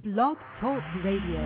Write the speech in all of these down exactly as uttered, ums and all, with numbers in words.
Blog Talk Radio.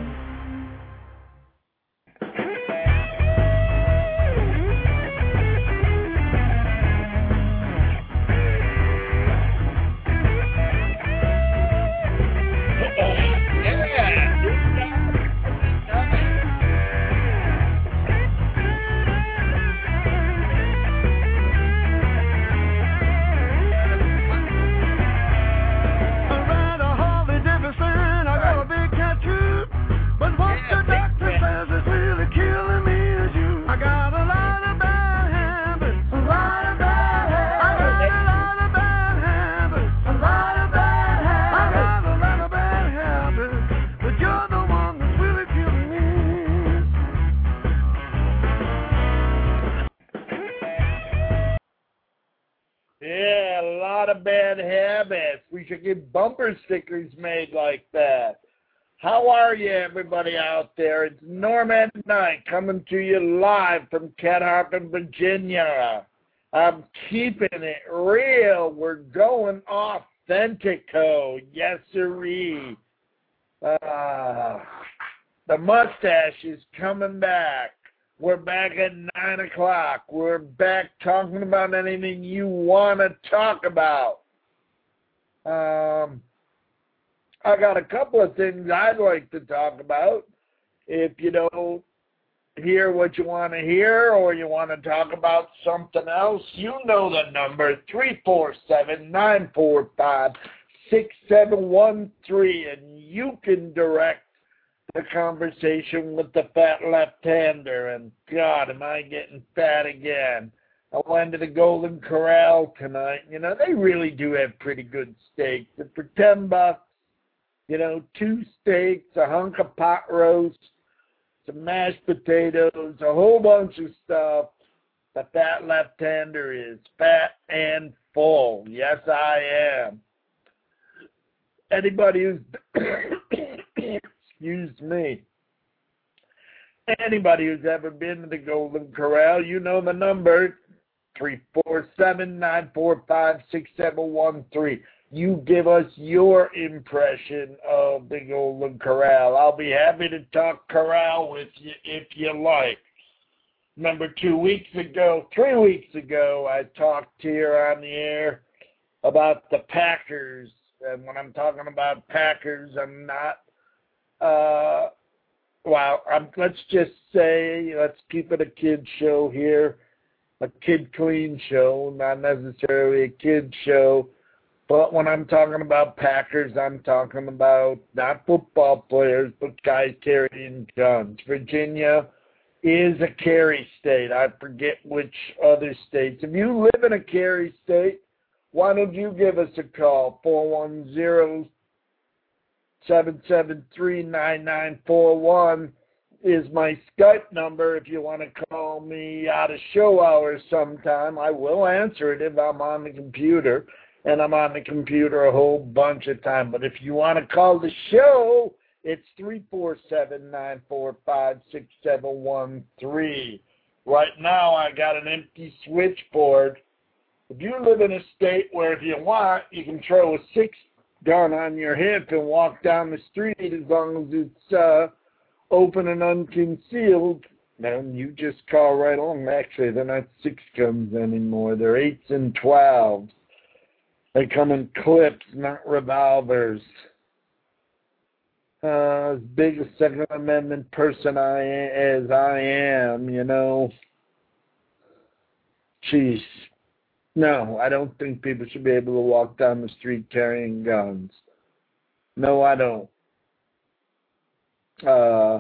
Bad habits. We should get bumper stickers made like that. How are you, everybody out there? It's Norm at Night coming to you live from Cat Harpin, Virginia. I'm keeping it real. We're going authentico. Yes, sirree. Uh, the mustache is coming back. We're back at nine o'clock. We're back talking about anything you want to talk about. Um, I got a couple of things I'd like to talk about. If you don't hear what you want to hear or you want to talk about something else, you know the number, three four seven, nine four five, six seven one three, and you can direct the conversation with the fat left-hander. And God, am I getting fat again. I went to the Golden Corral tonight. You know, they really do have pretty good steaks. And for ten bucks, you know, two steaks, a hunk of pot roast, some mashed potatoes, a whole bunch of stuff. The fat left-hander is fat and full. Yes, I am. Anybody who's... Excuse me. Anybody who's ever been to the Golden Corral, you know the number, three four seven, nine four five, six seven one three. You give us your impression of the Golden Corral. I'll be happy to talk corral with you if you like. Remember two weeks ago, three weeks ago, I talked here on the air about the Packers. And when I'm talking about Packers, I'm not Uh, well, um, let's just say, let's keep it a kid show here, a kid clean show, not necessarily a kid show. But when I'm talking about Packers, I'm talking about not football players, but guys carrying guns. Virginia is a carry state. I forget which other states. If you live in a carry state, why don't you give us a call, four one zero, seven seven three, nine nine four one is my Skype number. If you want to call me out of show hours sometime, I will answer it if I'm on the computer, and I'm on the computer a whole bunch of time. But if you want to call the show, it's three four seven, nine four five, six seven one three. Right now, I got an empty switchboard. If you live in a state where if you want, you can throw a six gun on your hip and walk down the street as long as it's uh, open and unconcealed, then you just call right on. Actually, they're not six guns anymore. They're eights and twelves. They come in clips, not revolvers. Uh, as big a Second Amendment person I as I am, you know, jeez. No, I don't think people should be able to walk down the street carrying guns. No, I don't. Uh,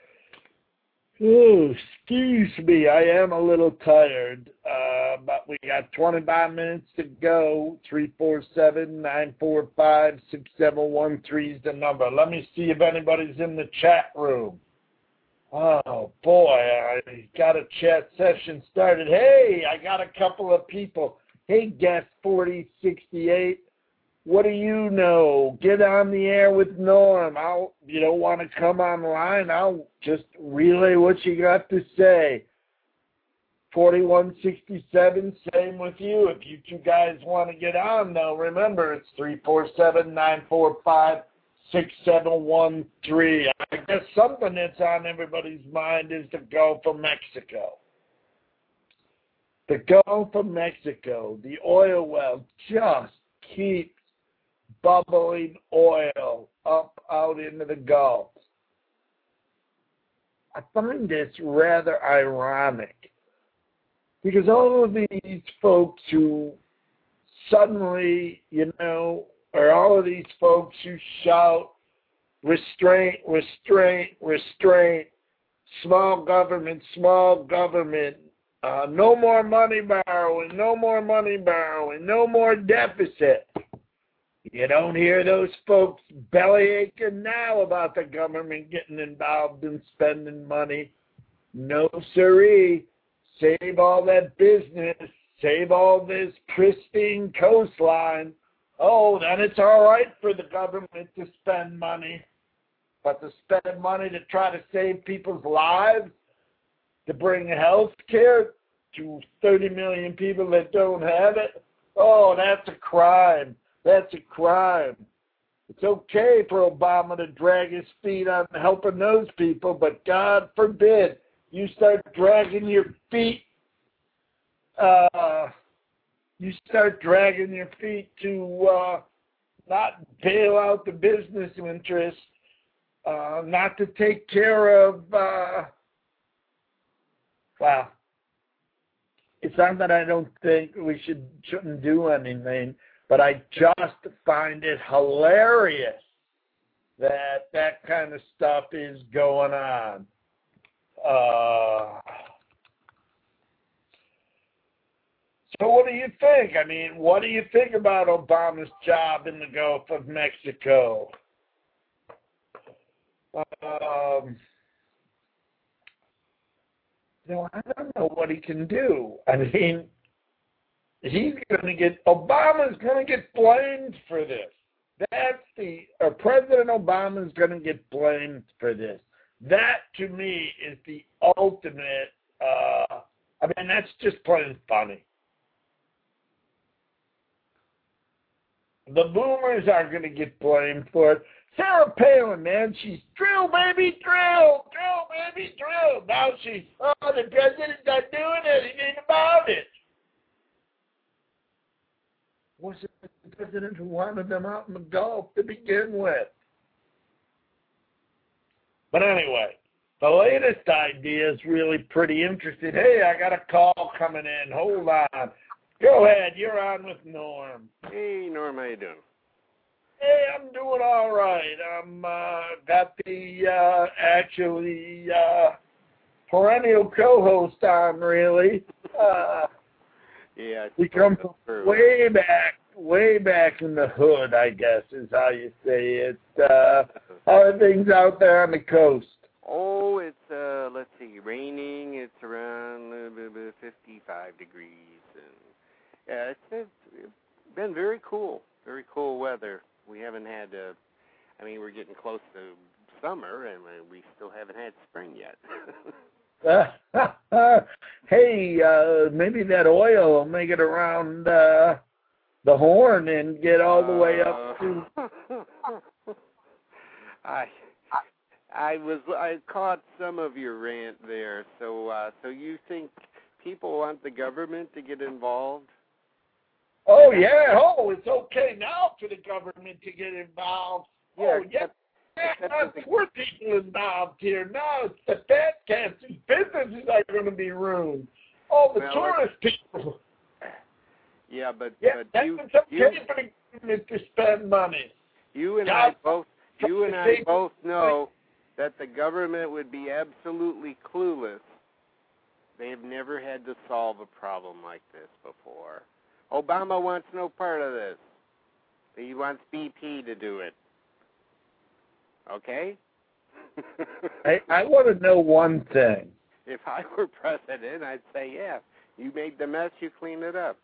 oh, excuse me, I am a little tired, uh, but we got twenty-five minutes to go. three four seven, nine four five, six seven one three is the number. Let me see if anybody's in the chat room. Oh, boy, I got a chat session started. Hey, I got a couple of people. Hey, guest forty sixty-eight, what do you know? Get on the air with Norm. I'll, you don't want to come online, I'll just relay what you got to say. forty-one sixty-seven, same with you. If you two guys want to get on, though, remember, it's three four seven, nine four five, six seven one three. I guess something that's on everybody's mind is the Gulf of Mexico. The Gulf of Mexico, the oil well just keeps bubbling oil up out into the Gulf. I find this rather ironic because all of these folks who suddenly, you know, or all of these folks who shout, restraint, restraint, restraint, small government, small government, uh, no more money borrowing, no more money borrowing, no more deficit. You don't hear those folks bellyaching now about the government getting involved in spending money. No, siree. Save all that business. Save all this pristine coastline. Oh, then it's all right for the government to spend money. But to spend money to try to save people's lives, to bring health care to thirty million people that don't have it, oh, that's a crime. That's a crime. It's okay for Obama to drag his feet on helping those people, but God forbid you start dragging your feet, uh, you start dragging your feet to uh, not bail out the business interests, uh, not to take care of, uh, well, it's not that I don't think we should, shouldn't do anything, but I just find it hilarious that that kind of stuff is going on. Uh, so what do you think? I mean, what do you think about Obama's job in the Gulf of Mexico? Um, you know, I don't know what he can do. I mean, he's going to get, Obama's going to get blamed for this. That's the, or President Obama's going to get blamed for this. That, to me, is the ultimate, uh, I mean, that's just plain funny. The boomers are going to get blamed for it. Sarah Palin, man, she's drill, baby, drill, drill, baby, drill. Now she's, oh, the president's not doing anything about it. Was it the president who wanted them out in the Gulf to begin with? But anyway, the latest idea is really pretty interesting. Hey, I got a call coming in. Hold on. Go ahead. You're on with Norm. Hey, Norm, how you doing? Hey, I'm doing all right. I'm uh, got the uh, actually uh, perennial co-host on, really. Uh, yeah, we come from way back, way back in the hood, I guess, is how you say it. Uh, how are things out there on the coast? Oh, it's, uh, let's see, raining. It's around uh, fifty-five degrees. And yeah, it's, it's been very cool, very cool weather. We haven't had, uh, I mean, we're getting close to summer, and we still haven't had spring yet. uh, hey, uh, maybe that oil will make it around uh, the Horn and get all the way up to... I... I was I caught some of your rant there. So uh, so you think people want the government to get involved? Oh yeah. Oh, it's okay now for the government to get involved. Yeah, oh yeah. Yeah, not poor people involved here. Now it's the fat cats whose businesses are going to be ruined. All the well, tourist people. Yeah, but yeah, but that's you, okay you, for the government to spend money. You and God, I both you and I both know that the government would be absolutely clueless. They've never had to solve a problem like this before. Obama wants no part of this. He wants B P to do it. Okay? I, I want to know one thing. If I were president, I'd say, yeah, you made the mess, you clean it up.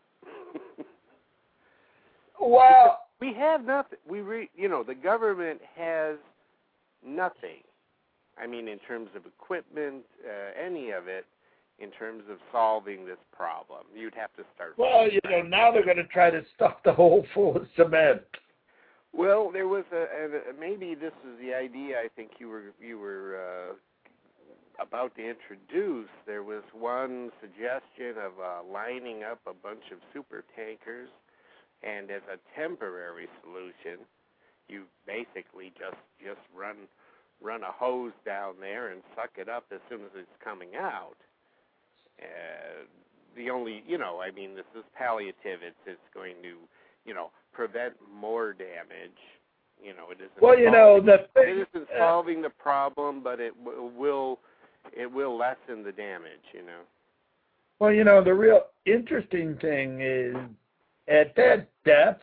Well, we have nothing. We, re, you know, the government has nothing. I mean, in terms of equipment, uh, any of it, in terms of solving this problem. You'd have to start. Well, you know, now they're going to try to stuff the hole full of cement. Well, there was a, a maybe this is the idea I think you were you were uh, about to introduce. There was one suggestion of uh, lining up a bunch of super tankers, and as a temporary solution, you basically just just run run a hose down there and suck it up as soon as it's coming out. Uh, the only, you know, I mean, this is palliative. It's it's going to, you know, prevent more damage. You know, it isn't. Well, you know, the thing, it isn't solving the problem, but it w- will it will lessen the damage. You know. Well, you know, the real interesting thing is at that depth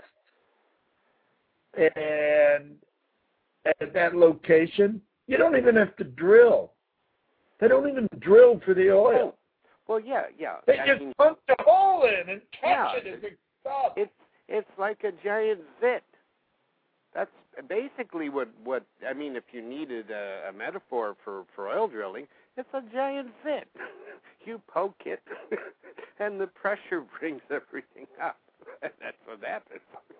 and at that location, you don't even have to drill. They don't even drill for the oil. Oh, well, yeah, yeah. They I just mean, punch a hole in and catch yeah, it as it stops. It's it's like a giant zit. That's basically what, what I mean, if you needed a, a metaphor for, for oil drilling, it's a giant zit. You poke it, and the pressure brings everything up. That's what happens.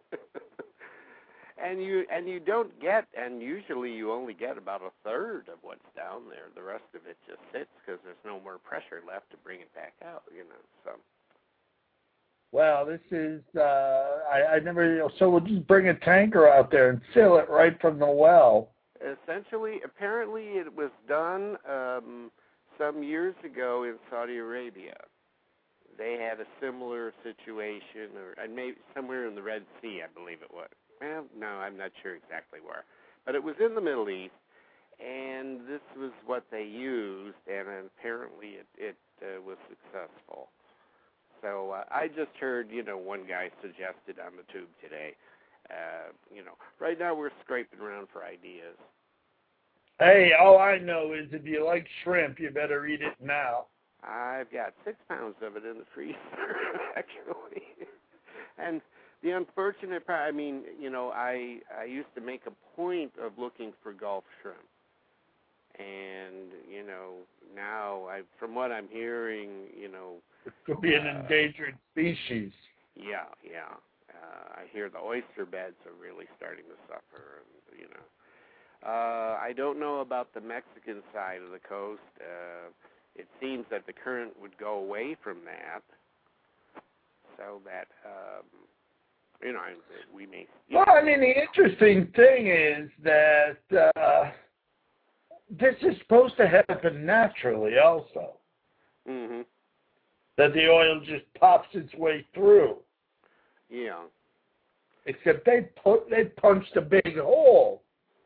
and you and you don't get, and usually you only get about a third of what's down there. The rest of it just sits because there's no more pressure left to bring it back out. You know, so. Well, this is, uh, I, I never, you know, so we'll just bring a tanker out there and fill it right from the well. Essentially, apparently it was done um, some years ago in Saudi Arabia. They had a similar situation, or and maybe somewhere in the Red Sea, I believe it was. Well, no, I'm not sure exactly where. But it was in the Middle East, and this was what they used, and apparently it, it uh, was successful. So uh, I just heard, you know, one guy suggested on the tube today. Uh, you know, right now we're scraping around for ideas. Hey, all I know is if you like shrimp, you better eat it now. I've got six pounds of it in the freezer, actually. And the unfortunate part, I mean, you know, I I used to make a point of looking for Gulf shrimp. And, you know, now, I, from what I'm hearing, you know, It could be an uh, endangered species. Yeah, yeah. Uh, I hear the oyster beds are really starting to suffer, and, you know. Uh, I don't know about the Mexican side of the coast. Uh, it seems that the current would go away from that, so that, um, you know, we may... Well, I mean, the interesting thing is that uh, this is supposed to happen naturally also. Mm-hmm. That the oil just pops its way through. Yeah. Except they put they punched a big hole,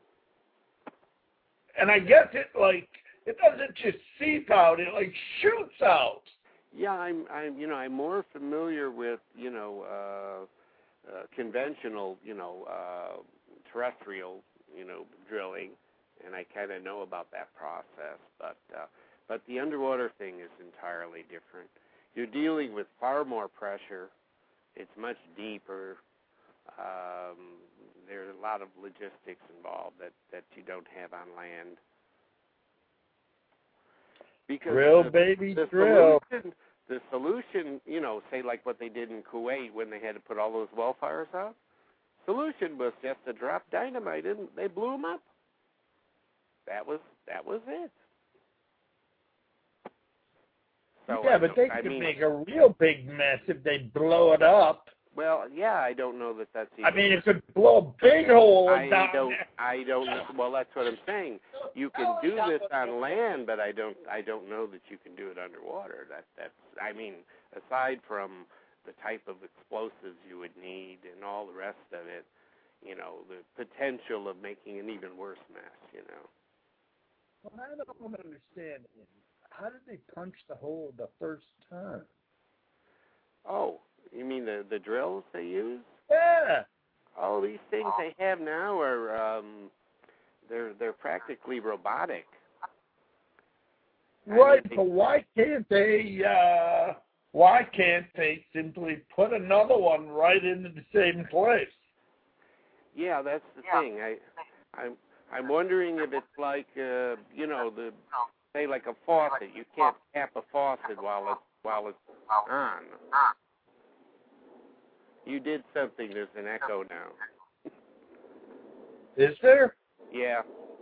and I guess it like it doesn't just seep out; it like shoots out. Yeah, I'm I'm you know I'm more familiar with you know uh, uh, conventional you know uh, terrestrial you know drilling, and I kind of know about that process, but uh, but the underwater thing is entirely different. You're dealing with far more pressure. It's much deeper. Um, there's a lot of logistics involved that, that you don't have on land. Because Drill, the, baby, the drill. Solution, the solution, you know, say like what they did in Kuwait when they had to put all those well fires out, solution was just to drop dynamite in. They blew them up. That was that was it. So yeah, I but they I could mean, make a real big mess if they blow it up. Well, yeah, I don't know that that's. Even, I mean, it could blow a big hole I down don't. there. I don't. know. Well, that's what I'm saying. You can do this on land, but I don't. I don't know that you can do it underwater. That that's. I mean, aside from the type of explosives you would need and all the rest of it, you know, the potential of making an even worse mess. You know. Well, I don't understand. How did they punch the hole the first time? Oh, you mean the the drills they use? Yeah. Oh, these things they have now are um, they're they're practically robotic. Right, I mean, but why can't they? Uh, why can't they simply put another one right into the same place? Yeah, that's the thing. I, I'm I'm wondering if it's like uh, you know the say like a faucet. You can't tap a faucet while it's while it's on. You did something. There's an echo now. Is there? Yeah.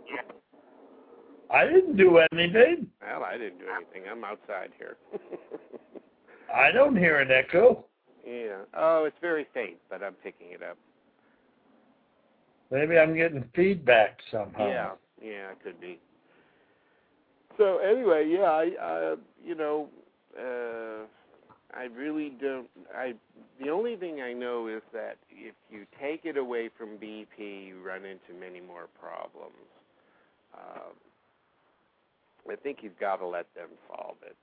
I didn't do anything. Well, I didn't do anything. I'm outside here. I don't hear an echo. Yeah. Oh, it's very faint, but I'm picking it up. Maybe I'm getting feedback somehow. Yeah. Yeah, it could be. So anyway, yeah, I, uh, you know, uh, I really don't. I the only thing I know is that if you take it away from B P, you run into many more problems. Uh, I think you've got to let them solve it.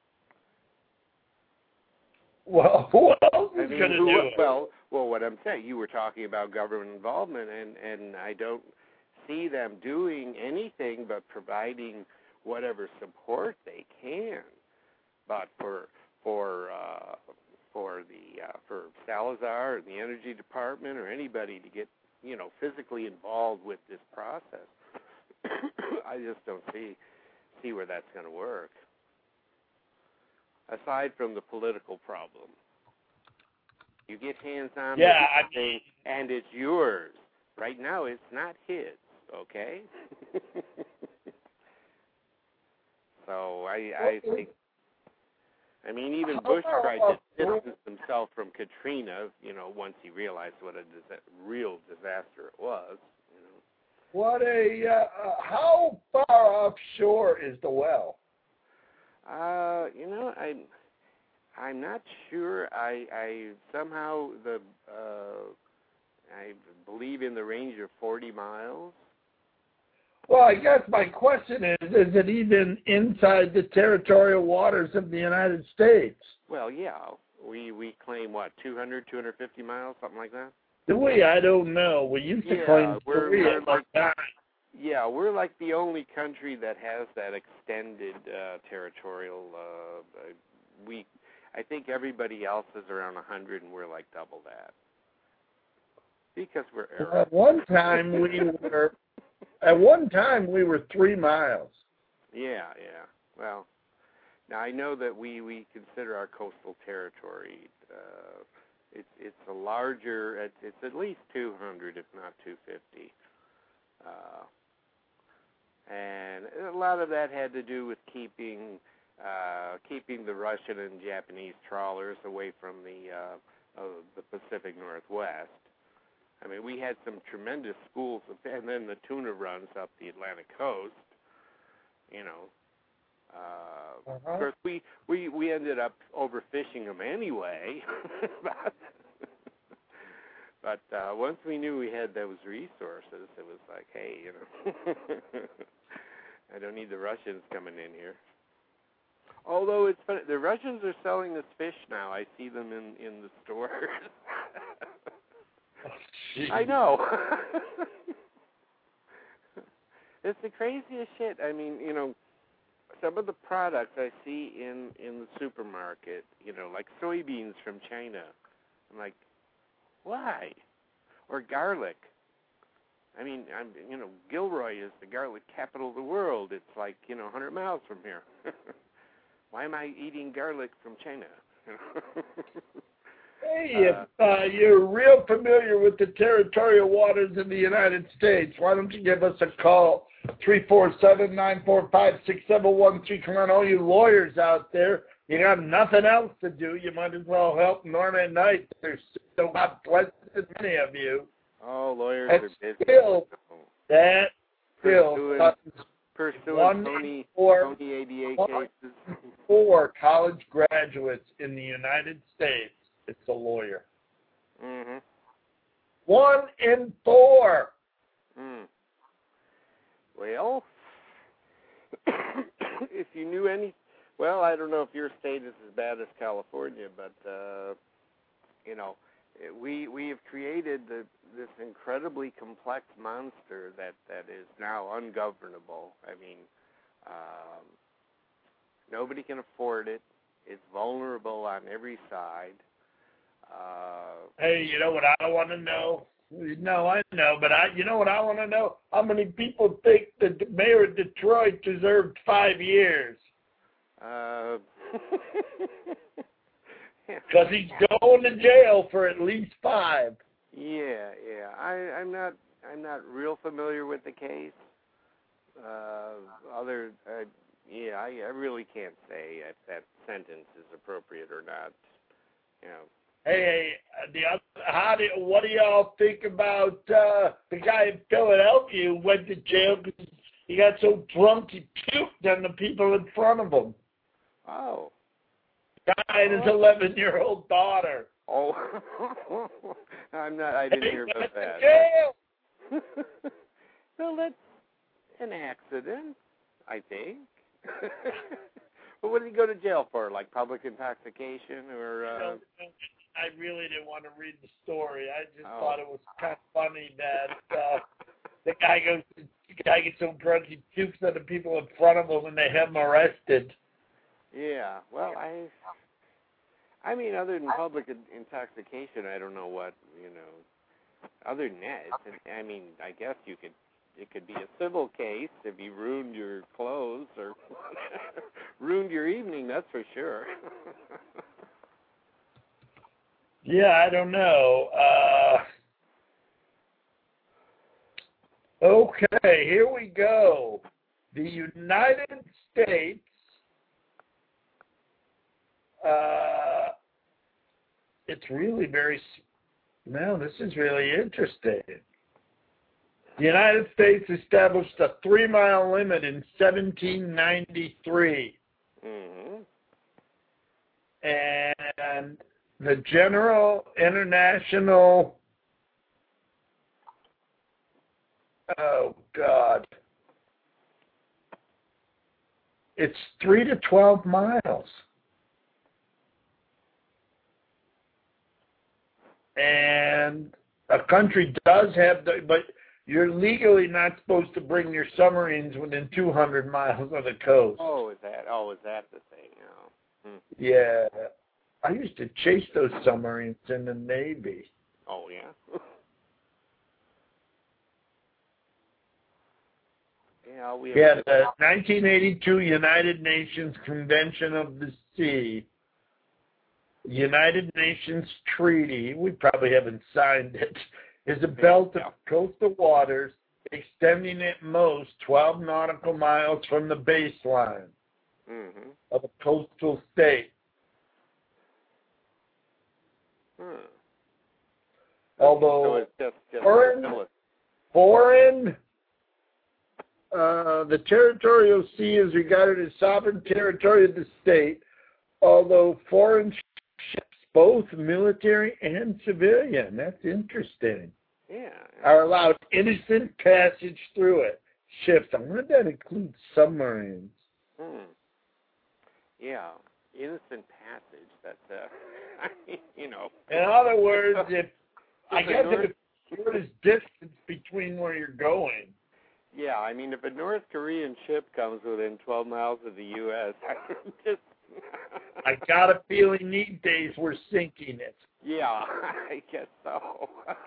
Well, who else I is mean, going to who, do it? well, well, what I'm saying, you were talking about government involvement, and and I don't see them doing anything but providing whatever support they can. But for for uh, for the uh, for Salazar and the Energy Department or anybody to get you know physically involved with this process, I just don't see see where that's going to work. Aside from the political problem, you get hands on Yeah, with I mean, and it's yours. Right now, it's not his. Okay. So I I think. I mean, even Bush tried to distance himself from Katrina, you know, once he realized what a disa- real disaster it was. You know. What a, uh, uh, how far offshore is the well? Uh, you know, I, I'm not sure. I, I somehow the, uh, I believe in the range of forty miles. Well, I guess my question is, is it even inside the territorial waters of the United States? Well, yeah. We we claim, what, two hundred, two hundred fifty miles, something like that? Do we? I don't know. We used to Yeah, claim we're, three we're at one like, time. Yeah, we're like the only country that has that extended uh, territorial. Uh, we, I think everybody else is around one hundred, and we're like double that. Because we're Well, Arab. at one time we were, at one time we were three miles. Yeah, yeah. Well, now I know that we, we consider our coastal territory. Uh, it's it's a larger. It's, it's at least two hundred, if not two fifty. Uh, and a lot of that had to do with keeping uh, keeping the Russian and Japanese trawlers away from the uh, uh, the Pacific Northwest. I mean, we had some tremendous schools, of, and then the tuna runs up the Atlantic coast. You know, uh, Uh-huh. of course, we, we, we ended up overfishing them anyway. but but uh, once we knew we had those resources, it was like, hey, you know, I don't need the Russians coming in here. Although it's funny, the Russians are selling this fish now. I see them in, in the stores. Oh, I know. It's the craziest shit. I mean, you know, some of the products I see in, in the supermarket, you know, like soybeans from China. I'm like, why? Or garlic. I mean, I'm, you know, Gilroy is the garlic capital of the world. It's like, you know, one hundred miles from here. Why am I eating garlic from China? Hey, if uh, you're real familiar with the territorial waters in the United States, why don't you give us a call, three four seven, nine four five, six seven one three. Come on, all you lawyers out there, you got nothing else to do. You might as well help Norma and Knight. There's so not twice as many of you. Oh, lawyers And are busy. still, that still Pursuing, pursuing one Tony, four, Tony A D A one cases. four college graduates in the United States. It's a lawyer. Mm-hmm. One in four. Mm. Well, if you knew any, well, I don't know if your state is as bad as California, but uh, you know, we we have created the, this incredibly complex monster that, that is now ungovernable. I mean, um, nobody can afford it. It's vulnerable on every side. Uh, Hey, you know what I want to know? No, I know, but I, you know what I want to know? How many people think that the mayor of Detroit deserved five years? uh, Because he's going to jail for at least five. yeah, yeah. I, I'm not. I'm not real familiar with the case. Uh, other, uh, yeah, I, I really can't say if that sentence is appropriate or not. You know. Hey, the other, how do what do y'all think about uh, the guy in Philadelphia who went to jail because he got so drunk he puked on the people in front of him? Oh. Guy and his eleven-year-old daughter. Oh, I'm not. I didn't hear about that. Jail. Well, that's an accident, I think. But what did he go to jail for? Like public intoxication, or? Uh... I really didn't want to read the story. I just oh. thought it was kind of funny that uh, the guy goes, the guy gets so drunk he pukes on the people in front of him, and they have him arrested. Yeah. Well, I. I mean, other than public intoxication, I don't know what, you know, other than that, I mean, I guess you could, it could be a civil case if you ruined your clothes or ruined your evening, that's for sure. Yeah, I don't know. Uh, okay, here we go. The United States Uh, it's really very, no, this is really interesting. The United States established a three-mile limit in seventeen ninety-three. Mm-hmm. And the General International, oh, God, it's three to twelve miles. And a country does have the, but you're legally not supposed to bring your submarines within two hundred miles of the coast. Oh, is that? Oh, is that the thing? Oh. Hmm. Yeah, I used to chase those submarines in the Navy. Oh yeah. yeah, we. Have Yeah, the nineteen eighty-two United Nations Convention of the Sea. United Nations Treaty, we probably haven't signed it, is a belt of coastal waters extending at most twelve nautical miles from the baseline mm-hmm. of a coastal state. Hmm. Although so it's just, just foreign, foreign uh, the territorial sea is regarded as sovereign territory of the state, although foreign ships, both military and civilian, that's interesting, yeah, are allowed innocent passage through it. Ships, I wonder if that includes submarines. Hmm. Yeah, innocent passage. That's, uh, you know. In other words, if, I If a guess North- if it's short as distance between where you're going. Yeah, I mean, if a North Korean ship comes within twelve miles of the U S, I just... I got a feeling these days we're sinking it. Yeah, I guess so.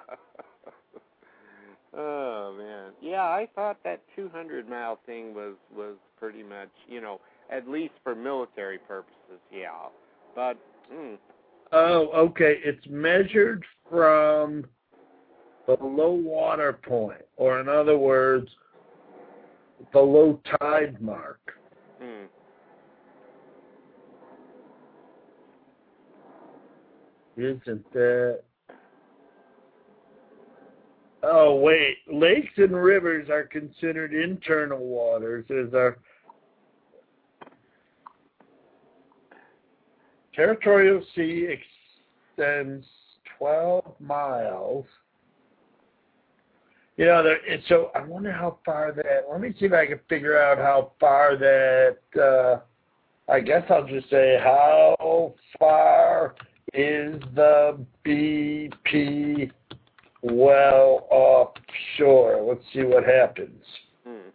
Oh, man. Yeah, I thought that two hundred mile thing was, was pretty much, you know, at least for military purposes, yeah. But, mm. Oh, okay. It's measured from the low water point, or in other words, the low tide mark. Mm. Isn't that? Oh, wait. Lakes and rivers are considered internal waters, as our territorial sea extends twelve miles. You know, there, and so I wonder how far that, let me see if I can figure out how far that, uh, I guess I'll just say, how far is the B P well offshore? Let's see what happens. Mm.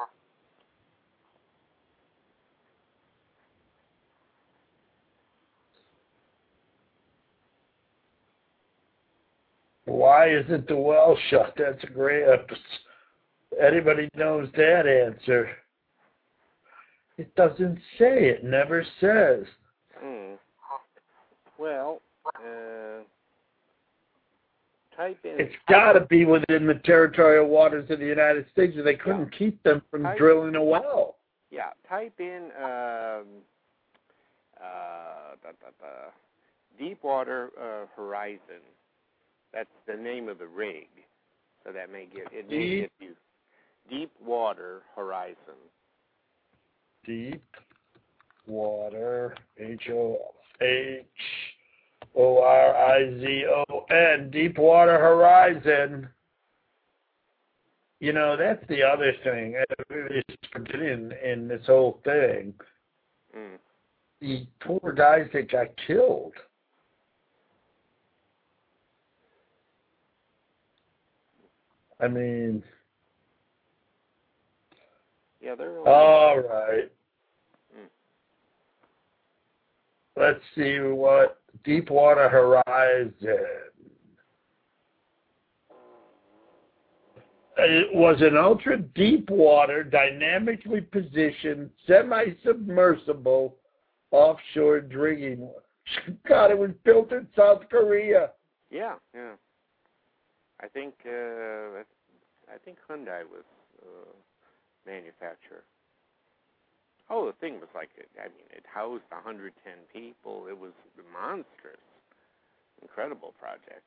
Why isn't the well shut? That's a great episode. Anybody knows that answer? It doesn't say. It never says. Mm. Well, uh, type in. It's got to be within the territorial waters of the United States, or they couldn't Yeah. keep them from Type, drilling a well. Yeah, type in um, uh, da, da, da, Deepwater uh, Horizon. That's the name of the rig, so that may get it may Deep, get you Deepwater Horizon. Deep water, H O H O R I Z O N, Deepwater Horizon. You know, that's the other thing. It's forgetting in this whole thing. Mm. The poor guys that got killed. I mean, Yeah, they're only, all right. Mm. Let's see what Deepwater Horizon. It was an ultra-deep water, dynamically positioned, semi-submersible offshore drilling. God, it was built in South Korea. Yeah, yeah. I think uh, I think Hyundai was uh, manufacturer. Oh, the thing was like, I mean, it housed one hundred ten people. It was monstrous, incredible project.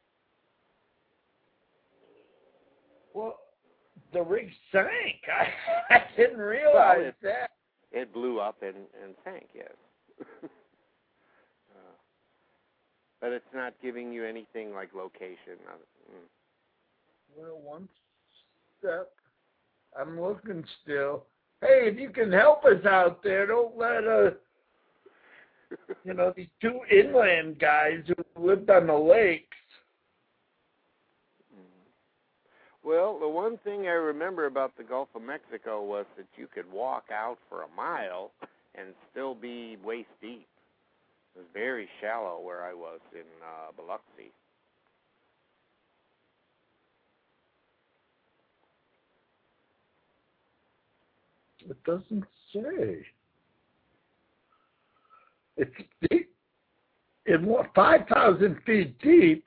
Well, the rig sank. I, I didn't realize well, it, that. It blew up and, and sank, yes. uh, but it's not giving you anything like location. Uh, mm. Well, one step. I'm looking still. Hey, if you can help us out there, don't let uh, you know, these two inland guys who lived on the lakes. Well, the one thing I remember about the Gulf of Mexico was that you could walk out for a mile and still be waist deep. It was very shallow where I was in uh, Biloxi. It doesn't say. It's deep. It was five thousand feet deep.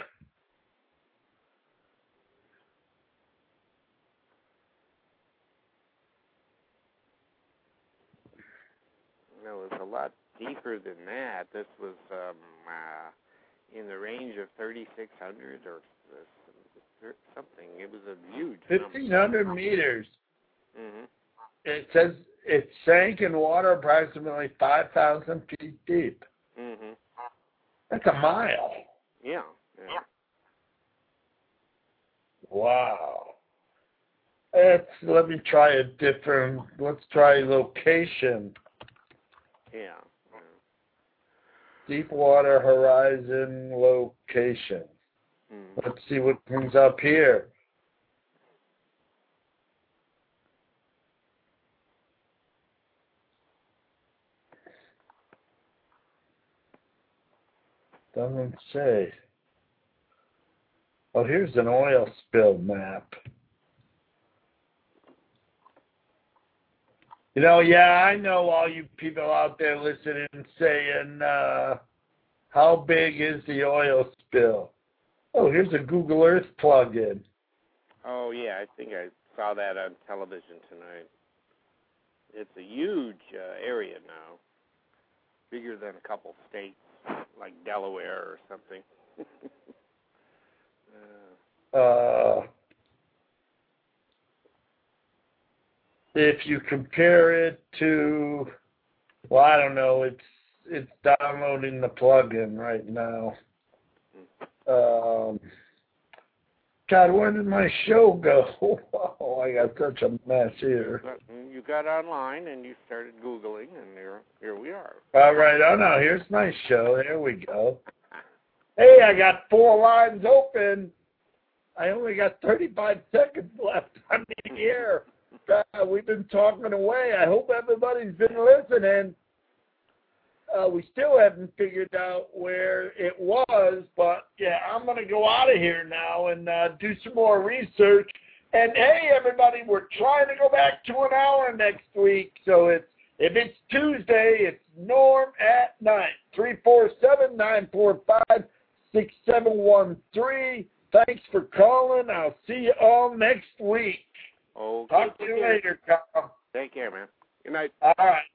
No, it was a lot deeper than that. This was um, uh, in the range of thirty-six hundred or uh, something. It was a huge fifteen hundred meters. Mm-hmm. It says it sank in water approximately five thousand feet deep. Mm-hmm. That's a mile. Yeah. Yeah. Wow. Let's, let me try a different, let's try location. Yeah. Deepwater Horizon location. Mm-hmm. Let's see what comes up here. Doesn't say. Oh, here's an oil spill map. You know, yeah, I know all you people out there listening saying, uh, how big is the oil spill? Oh, here's a Google Earth plug-in. Oh, yeah, I think I saw that on television tonight. It's a huge uh, area now, bigger than a couple states like Delaware or something. uh, Uh, if you compare it to, well, I don't know, it's it's downloading the plug-in right now. Um, God, where did my show go? Oh, I got such a mess here. you got online and you started Googling, and here, here we are. All right, oh no, here's my show. There we go. Hey, I got four lines open. I only got thirty-five seconds left on the air. Uh, we've been talking away. I hope everybody's been listening. Uh, we still haven't figured out where it was, but yeah, I'm going to go out of here now and uh, do some more research. And hey, everybody, we're trying to go back to an hour next week. So it's if it's Tuesday, it's Norm at night. three four seven, nine four five, six seven one three. thanks for calling. I'll see you all next week. Okay. Talk to you later, Tom. Take care, man. Good night. All right.